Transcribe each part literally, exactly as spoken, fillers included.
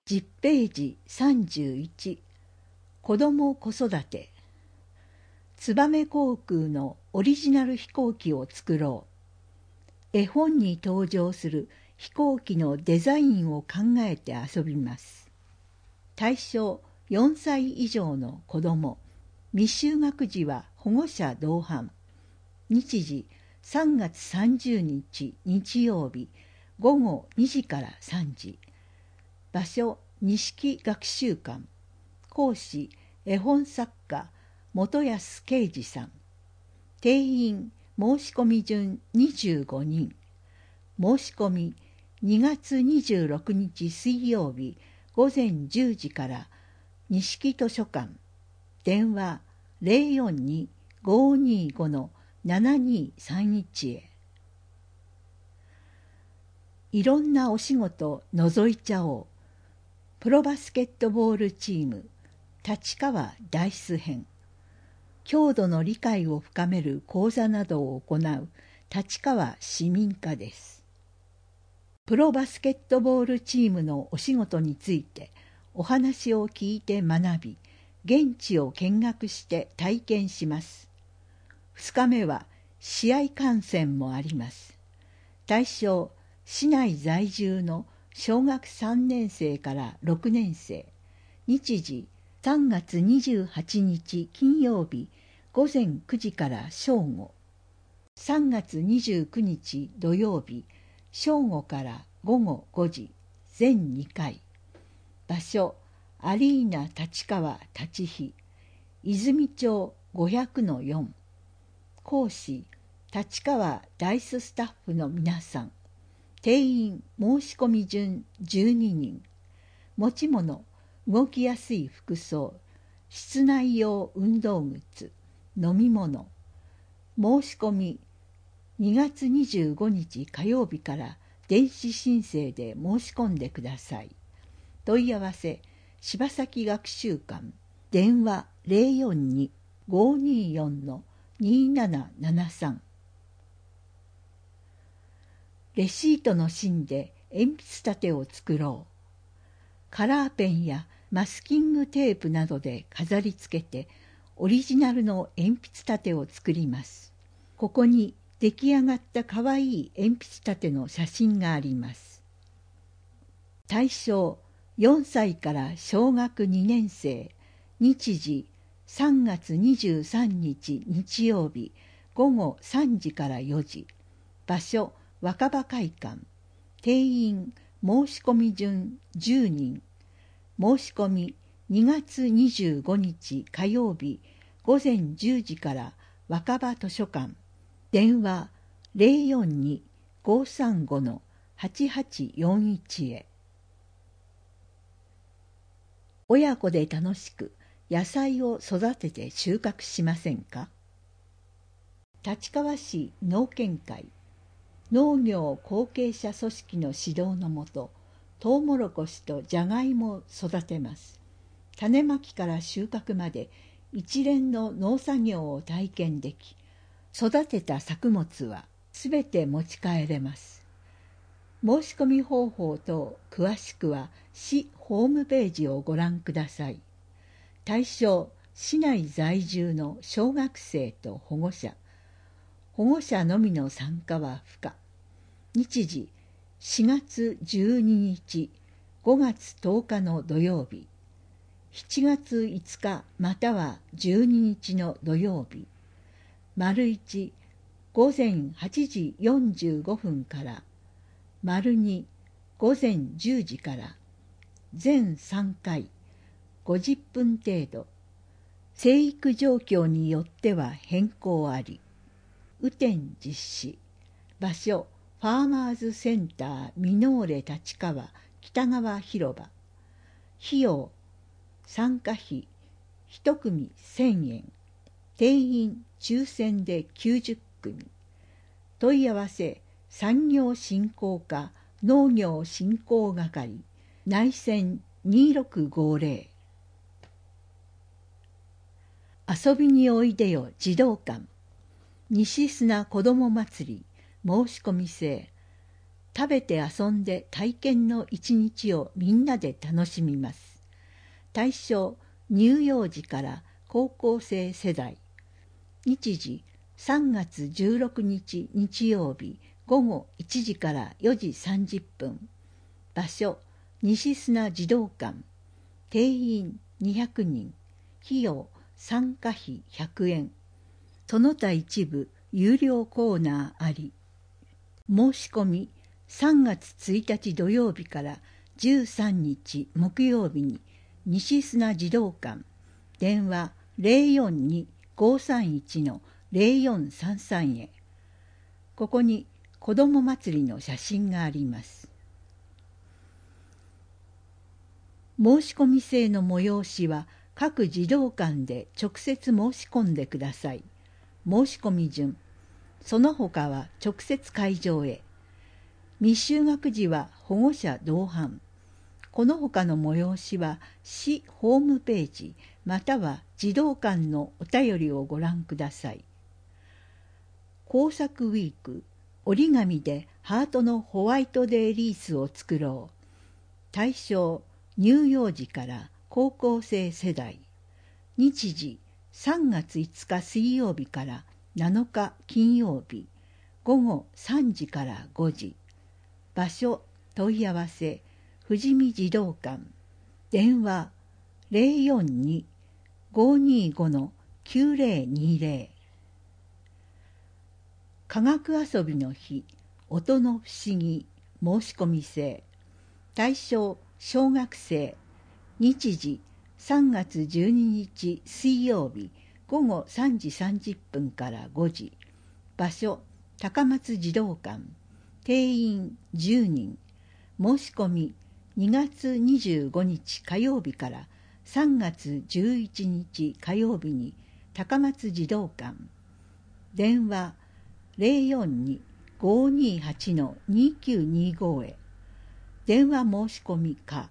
じゅっページさんじゅういち子ども子育てツバメ航空のオリジナル飛行機を作ろう。絵本に登場する飛行機のデザインを考えて遊びます。対象よんさい以上の子ども。未就学児は保護者同伴。日時さんがつさんじゅうにち日曜日ごごにじからさんじ。場所錦学習館。講師絵本作家本安啓二さん。定員申し込み順にじゅうごにん。申し込みにがつにじゅうろくにち水曜日ごぜんじゅうじから錦図書館。電話 ゼロよんに ごーにーご のななにーさんいち へ。いろんなお仕事覗いちゃおう。プロバスケットボールチーム立川ダイス編。郷土の理解を深める講座などを行う立川市民課です。プロバスケットボールチームのお仕事についてお話を聞いて学び、現地を見学して体験します。ふつかめは試合観戦もあります。対象、市内在住の小学さんねんせいからろくねんせい。日時さんがつにじゅうはちにち金曜日ごぜんくじから正午。さんがつにじゅうくにち土曜日正午からごごごじ全にかい。場所アリーナ立川立飛泉町ごひゃくのよん。講師立川ダイススタッフの皆さん。定員申し込み順じゅうににん。持ち物動きやすい服装、室内用運動靴、飲み物。申し込みにがつにじゅうごにち火曜日から電子申請で申し込んでください。問い合わせ柴崎学習館。電話 ゼロよんに ごーにーよん のにーななななさん。レシートの芯で鉛筆立てを作ろう。カラーペンやマスキングテープなどで飾り付けてオリジナルの鉛筆立てを作ります。ここに出来上がったかわいい鉛筆立ての写真があります。対象よんさいから小学にねんせい。日時さんがつにじゅうさんにち日曜日ごごさんじからよじ。場所若葉会館。定員申し込み順じゅうにん。申し込みにがつにじゅうごにち火曜日ごぜんじゅうじから若葉図書館。電話 ゼロよんに ごーさんご のはちはちよんいち へ。親子で楽しく野菜を育てて収穫しませんか。立川市農研会農業後継者組織の指導のもと、トウモロコシとジャガイモを育てます。種まきから収穫まで一連の農作業を体験でき、育てた作物はすべて持ち帰れます。申し込み方法等詳しくは市ホームページをご覧ください。対象、市内在住の小学生と保護者。保護者のみの参加は不可。日時しがつじゅうににち、ごがつとおかの土曜日、しちがついつかまたはじゅうににちの土曜日、丸いち、ごぜんはちじよんじゅうごふんから、丸に、ごぜんじゅうじから、全さんかい、ごじゅっぷん程度、生育状況によっては変更あり。雨天実施。場所ファーマーズセンターミノーレ立川北川広場。費用参加費いちくみせんえん。定員抽選できゅうじゅっくみ。問い合わせ産業振興課農業振興係内線にーろくごぜろ。遊びにおいでよ児童館。西砂子ども祭り申し込み制。 食べて遊んで体験の一日をみんなで楽しみます。対象、乳幼児から高校生世代。日時、さんがつじゅうろくにち日曜日ごごいちじからよじさんじゅっぷん。場所、西砂児童館。定員にひゃくにん。費用、参加費ひゃくえん。その他一部有料コーナーあり。申し込み、さんがつついたち土曜日からじゅうさんにち木曜日に西砂児童館。電話 ゼロよんに ごーさんいち ゼロよんさんさん へ。ここに子ども祭りの写真があります。申し込み制の催しは各児童館で直接申し込んでください。申し込み順。その他は直接会場へ。未就学児は保護者同伴。この他の催しは市ホームページまたは児童館のお便りをご覧ください。工作ウィーク、折り紙でハートのホワイトデーリースを作ろう。対象、乳幼児から高校生世代。日時、さんがついつか水曜日からなのか金曜日、ごごさんじからごじ。場所、問い合わせ、富士見児童館。電話、ゼロよんに ごーにーご きゅうゼロにゼロ。科学遊びの日、音の不思議、申し込み制。対象、小学生。日時、さんがつじゅうににち水曜日ごごさんじさんじゅっぷんからごじ。場所、高松児童館。定員じゅうにん。申し込み、にがつにじゅうごにち火曜日からさんがつじゅういちにち火曜日に高松児童館。電話、ゼロよんに ごーにーはち にーきゅうにーご へ。電話申し込みか。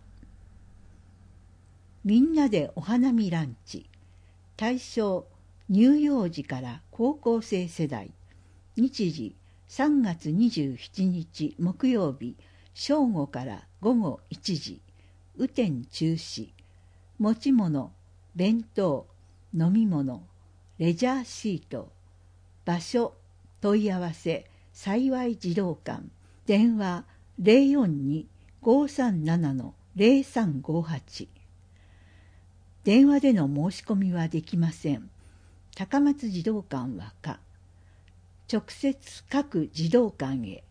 みんなでお花見ランチ。対象、乳幼児から高校生世代。日時、さんがつにじゅうしちにち木曜日正午からごごいちじ。雨天中止。持ち物、弁当、飲み物、レジャーシート。場所、問い合わせ、幸い児童館。電話、ゼロよんに ごーさんなな ゼロさんごはち。電話での申し込みはできません。高松児童館はか。直接各児童館へ。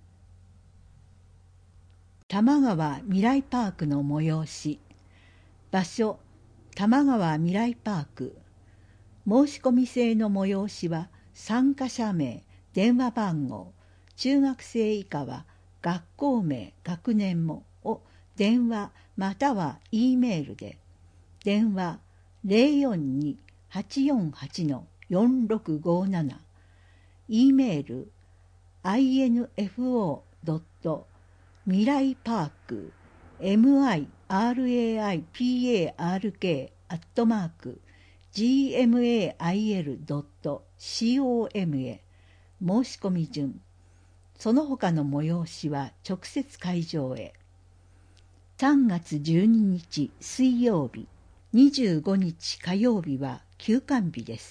玉川未来パークの催し。場所、玉川未来パーク。申し込み制の催しは参加者名、電話番号、中学生以下は学校名、学年もを電話または E メールで。電話 ゼロよんに はちよんはち よんろくごなな。E メール アイエヌエフオー ドット 未来パーク ミライパーク アットマーク ジーエムエーアイエル ドット コム へ。申し込み順。その他の催しは直接会場へ。さんがつじゅうににち水曜日、にじゅうごにち火曜日は休館日です。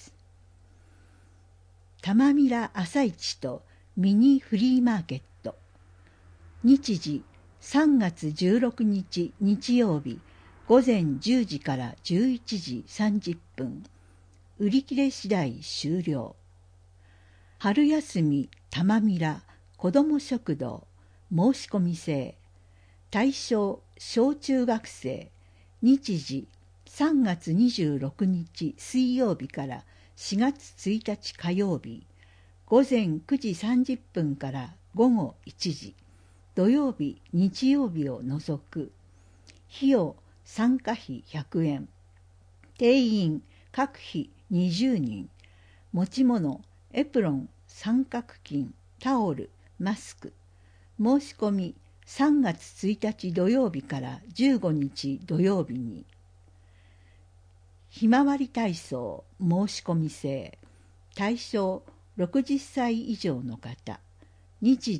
玉ミラ朝市とミニフリーマーケット。日時、さんがつじゅうろくにち日曜日、ごぜんじゅうじからじゅういちじさんじゅっぷん。売り切れ次第終了。春休み玉ミラ子ども食堂申し込み制。対象小中学生。日時、さんがつにじゅうろくにち水曜日からしがつついたち火曜日、ごぜんくじさんじゅっぷんからごごいちじ。土曜日、日曜日を除く。費用、参加費ひゃくえん。定員、各費にじゅうにん。持ち物、エプロン、三角巾、タオル、マスク。申し込み、さんがつついたち土曜日からじゅうごにち土曜日に。ひまわり体操申し込み制。対象ろくじゅっさい以上の方。日時、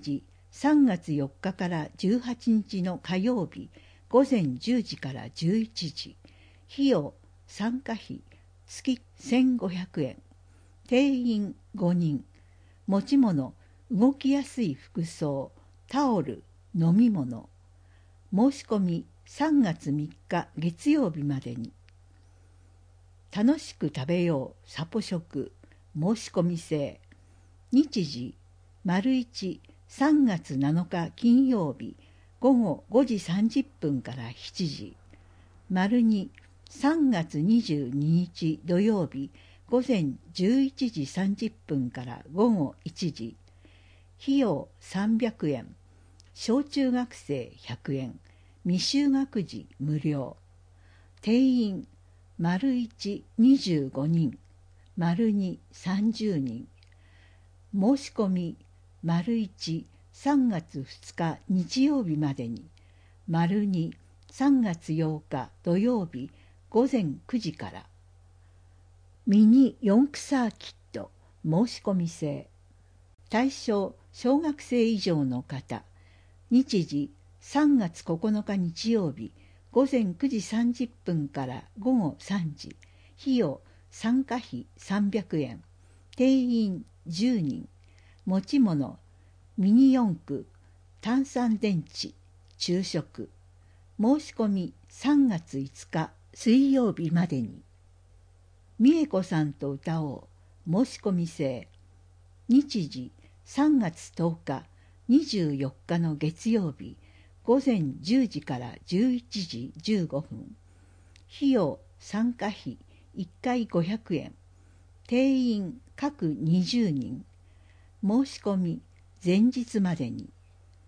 さんがつよっかからじゅうはちにちの火曜日ごぜんじゅうじからじゅういちじ。費用参加費月せんごひゃくえん。定員ごにん。持ち物動きやすい服装、タオル、飲み物。申し込みさんがつみっか月曜日までに。楽しく食べようサポ食申し込み制。日時丸一さんがつなのか金曜日ごごごじさんじゅっぷんからしちじ。丸にさんがつにじゅうににち土曜日ごぜんじゅういちじさんじゅっぷんからごごいちじ。費用さんびゃくえん。小中学生ひゃくえん。未就学児無料。定員丸一にじゅうごにん。丸二さんじゅうにん。申し込み丸一さんがつふつか日曜日までに。丸二さんがつようか土曜日ごぜんくじから。ミニ四駆サーキット申し込み制。対象小学生以上の方。日時さんがつここのか日曜日ごぜんくじさんじゅっぷんからごごさんじ。費用参加費さんびゃくえん。定員じゅうにん。持ち物ミニ四駆、単三電池、昼食。申し込みさんがついつか水曜日までに。美恵子さんと歌おう申し込み制。日時さんがつとおかにじゅうよっかの月曜日ごぜんじゅうじからじゅういちじじゅうごふん。費用参加費いっかいごひゃくえん。定員各にじゅうにん。申し込み前日までに。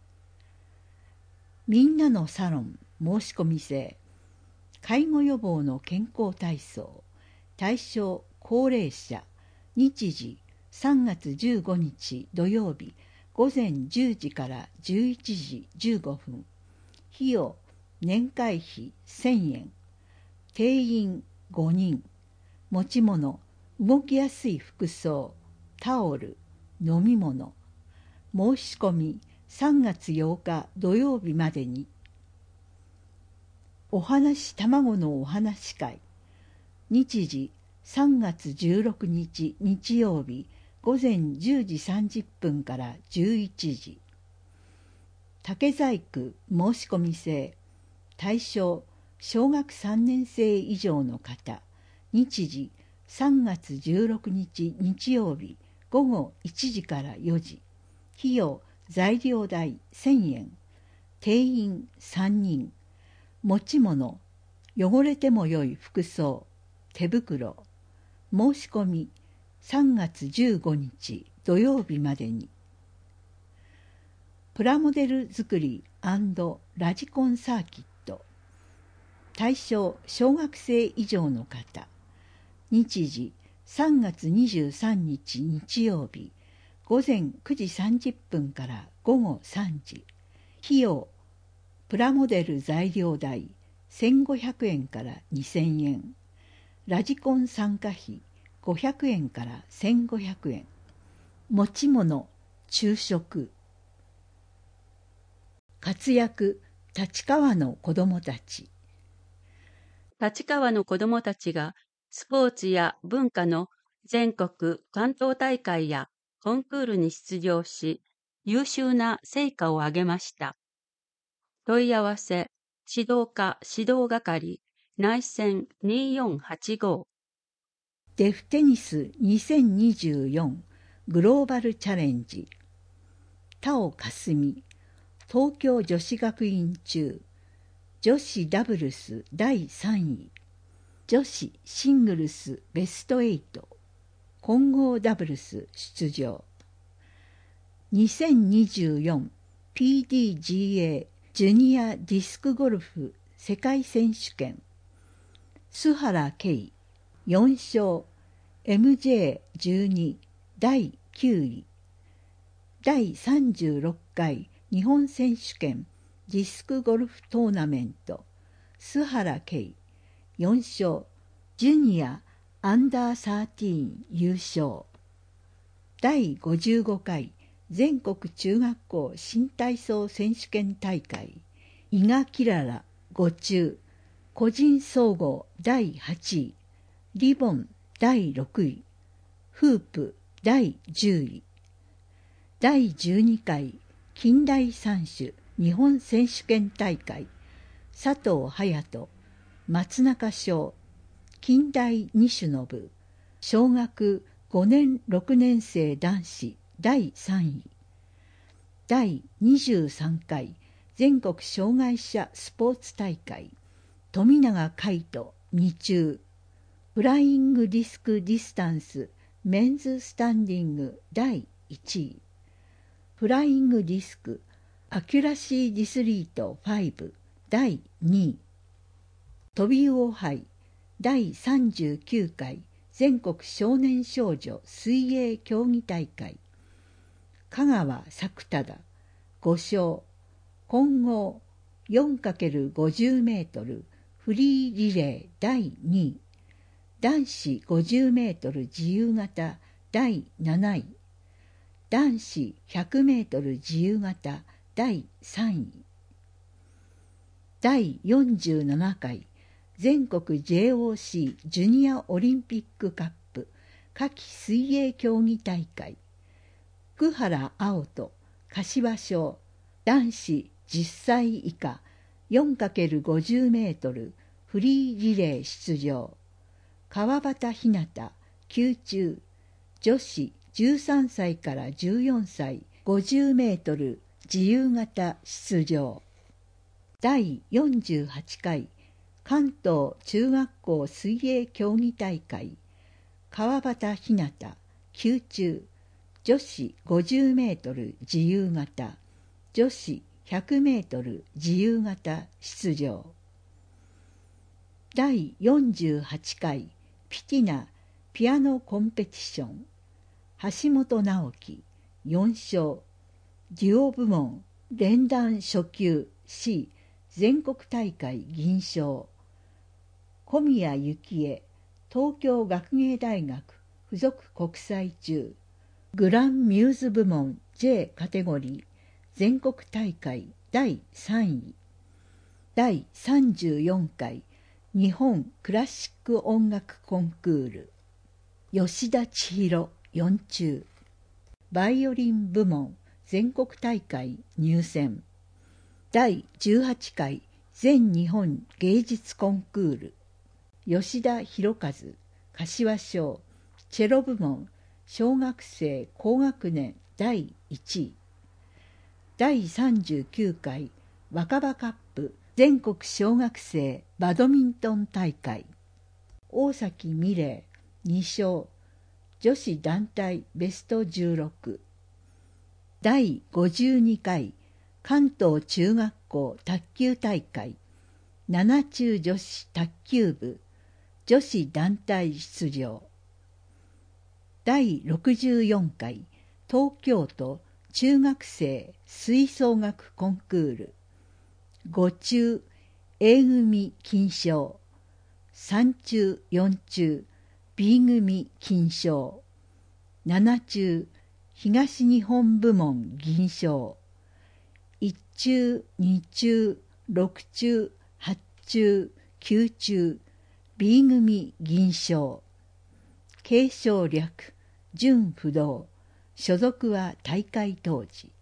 みんなのサロン申し込み制。介護予防の健康体操。対象高齢者。日時さんがつじゅうごにち土曜日ごぜんじゅうじからじゅういちじじゅうごふん。費用年会費せんえん。定員ごにん。持ち物動きやすい服装、タオル、飲み物。申し込みさんがつようか土曜日までに。おはなし卵のお話し会。日時さんがつじゅうろくにち日曜日ごぜんじゅうじさんじゅっぷんからじゅういちじ。竹細工申し込み制。対象小学さんねんせい以上の方。日時さんがつじゅうろくにち日曜日ごごいちじからよじ。費用材料代せんえん。定員さんにん。持ち物汚れてもよい服装、手袋。申し込みさんがつじゅうごにち土曜日までに。プラモデル作り&ラジコンサーキット。対象小学生以上の方。日時さんがつにじゅうさんにち日曜日ごぜんくじさんじゅっぷんからごごさんじ。費用プラモデル材料代せんごひゃくえんからにせんえん。ラジコン参加費ごひゃくえんからせんごひゃくえん。持ち物昼食。活躍立川の子どもたち。 立川の子どもたちがスポーツや文化の全国関東大会やコンクールに出場し、優秀な成果を上げました。問い合わせ、指導課指導係、内線によんはちご。 デフテニスにせんにじゅうよんグローバルチャレンジ。田尾かすみ、東京女子学院中、女子ダブルスだいさんい、女子シングルスベストはち、混合ダブルス出場。にせんにじゅうよん ピーディージーエー ジュニアディスクゴルフ世界選手権。須原圭よんしょう、エムジェーじゅうに だいきゅうい。だいさんじゅうろっかい日本選手権ディスクゴルフトーナメント。須原圭よんしょう、ジュニアアンダーじゅうさん優勝。だいごじゅうごかい全国中学校新体操選手権大会伊賀キララご中個人総合だいはちい、リボンだいろくい、フープだいじゅうい、だいじゅうにかい近代三種日本選手権大会佐藤隼人松中賞近代二種の部小学ごねんろくねん生男子だいさんい、だいにじゅうさんかい全国障害者スポーツ大会富永海斗に中フライングディスクディスタンスメンズスタンディングだいいちい、フライングディスクアキュラシーディスリートごだいにい、トビウオ杯だいさんじゅうきゅうかい全国少年少女水泳競技大会香川作忠ご勝混合 よんかけるごじゅうメートル フリーリレーだいにい、男子ごじゅうメートル自由形だいなない、男子ひゃくメートル自由形だいさんい、だいよんじゅうななかい全国 ジェイオーシー ジュニアオリンピックカップ夏季水泳競技大会福原碧人柏賞男子じゅっさい以下 よんかけるごじゅうメートル フリーリレー出場川端ひなたきゅう中女子じゅうさんさいからじゅうよんさいごじゅうメートル自由形出場だいよんじゅうはちかい関東中学校水泳競技大会川端ひなたきゅう中女子ごじゅうメートル自由形女子ひゃくメートル自由形出場だいよんじゅうはちかいピティナピアノコンペティション橋本直樹よん勝デュオ部門連弾初級 C 全国大会銀賞小宮幸恵東京学芸大学附属国際中グランミューズ部門 ジェイ カテゴリー全国大会だいさんい、だいさんじゅうよんかい日本クラシック音楽コンクール吉田千尋よん中バイオリン部門全国大会入選だいじゅうはちかい全日本芸術コンクール吉田博和柏賞チェロ部門小学生高学年だいいちいだいさんじゅうきゅうかい若葉カップ全国小学生バドミントン大会大崎美玲に勝女子団体ベストじゅうろくだいごじゅうにかい関東中学校卓球大会なな中女子卓球部女子団体出場だいろくじゅうよんかい東京都中学生吹奏楽コンクールご中 A 組金賞さん中よん中 B 組金賞なな中東日本部門銀賞いち中に中ろく中はち中きゅう中 B 組銀賞継承略準不動所属は大会当時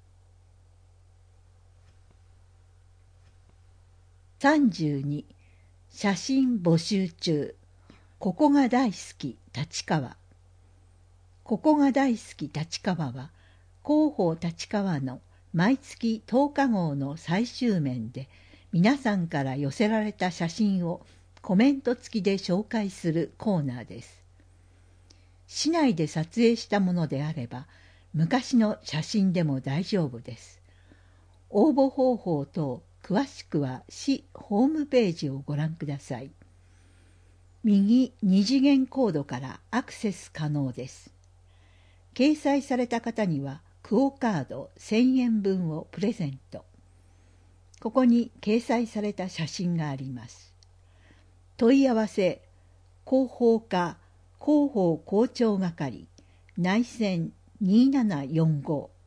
さんじゅうに写真募集中ここが大好き立川ここが大好き立川は広報立川の毎月とおか号の最終面で皆さんから寄せられた写真をコメント付きで紹介するコーナーです。市内で撮影したものであれば昔の写真でも大丈夫です。応募方法等詳しくは市ホームページをご覧ください。右二次元コードからアクセス可能です。掲載された方にはクオカードせんえん分をプレゼント。ここに掲載された写真があります。問い合わせ広報課広報広聴係内線にーななよんご